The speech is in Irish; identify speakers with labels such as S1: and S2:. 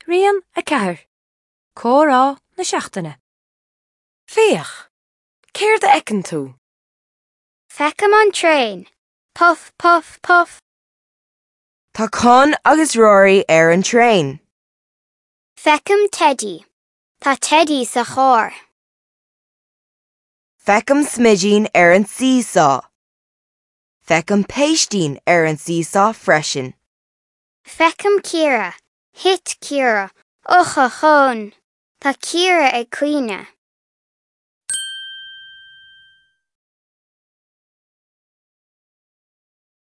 S1: Rian a ceathair. Córá na seachtaine. Fiach. Céir de eicin tú?
S2: Feicim an train. Puff, puff, puff.
S3: Tá Con agus Rory ar an train.
S2: Feicim Teddy. Tá Teddy sa chóir.
S3: Feicim Smidgeen ar an seesaw. Feicim Peistín ar an seesaw freisin.
S2: Feicim Ciara. Hit Ciara. Ucha chun. Tá Ciara ag cuine.